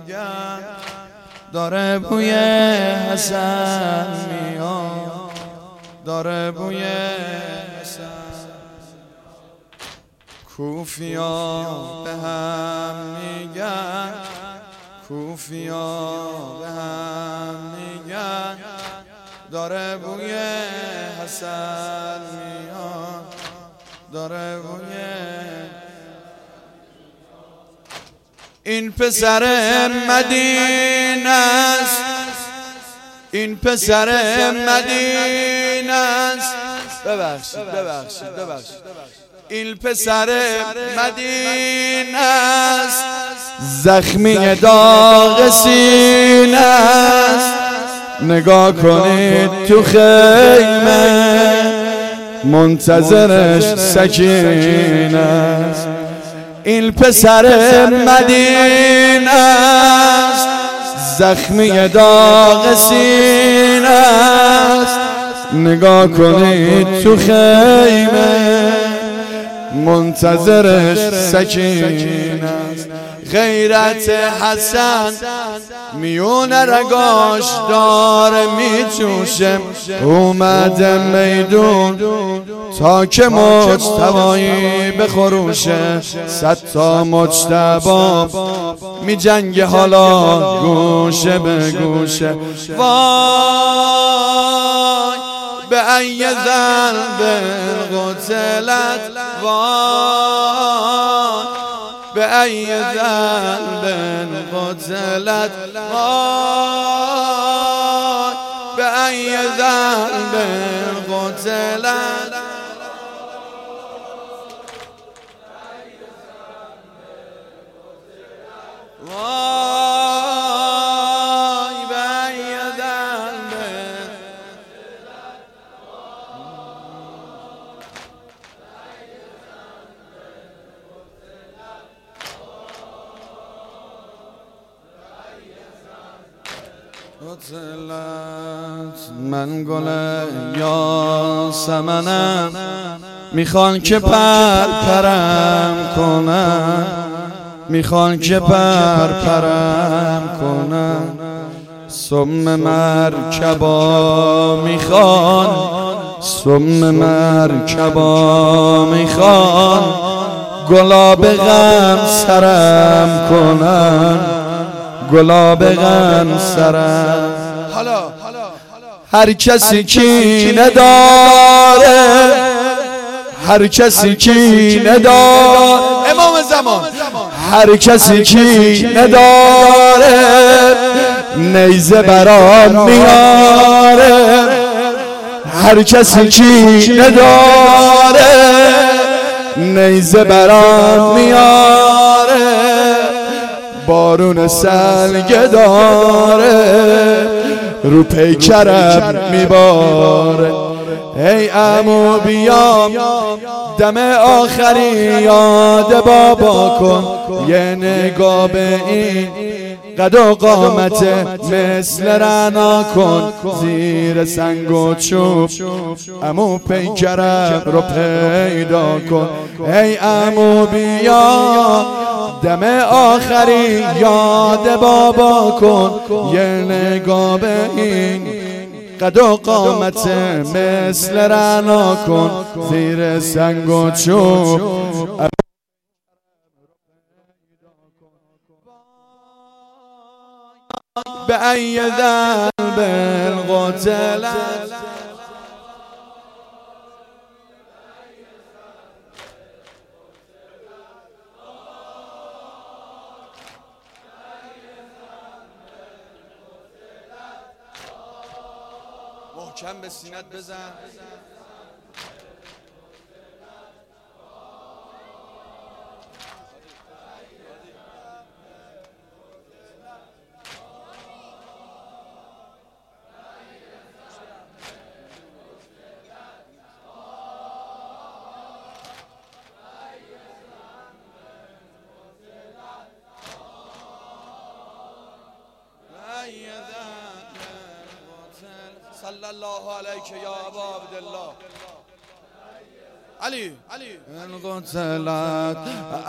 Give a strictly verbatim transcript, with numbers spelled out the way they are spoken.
میگن داره بوی حسن میاد، داره بوی حسن. کوفیا به هم میگن، کوفیا به هم میگن داره بوی حسن میاد، داره بوی. این پسر مدینه است، این پسر مدینه است. ببخشید ببخشید ببخشید این پسر مدینه است، زخمی داغ سینه است. نگاه کنید تو خیمه منتظرش سکینه است. این پسر مدینه است، زخمی داغ سینه است. نگاه کنید تو خیمه منتظرش سکینه است. غیرت حسن میون رگاش داره میجوشه، اومده میدون تا که مجتبایی بخروشه. صد تا مجتبا می جنگ حالا گوشه به گوشه. وای به ای ذنب قتلت، وای به ای ذنب قتلت، وای به ای ذنب قتلت. وای به ای ذنب قتلت. من گل یاسمنم، میخوان که پر پرم کنن، میخوان که پر پرم کنن. سم مرکبا میخوان، سم مرکبا میخوان. گلاب غم سرم کنن، گلاب غم سرم. حالا هر کسی کینه داره، هر کسی کینه داره، امام زمان، هر کسی کینه داره نیزه برام میاره. هر کسی کینه داره نیزه برام میاره. بارون سلگه داره رو پیکرم میباره. ای عمو بیام دم آخری یاد بابا کن، یه نگاه به این قد و قامت مثل رعنا کن. زیر سنگ و چوب عمو پیکرم رو پیدا کن. ای عمو بیام دم آخری یاد بابا کن، یه نگاه به این قد و قامت مثل رعنا کن. زیر سنگ و چوب به ای ذنب قتلت. محکم به سینت بزن. صلی الله علیک یا ابا عبدالله. علی علی قتلت.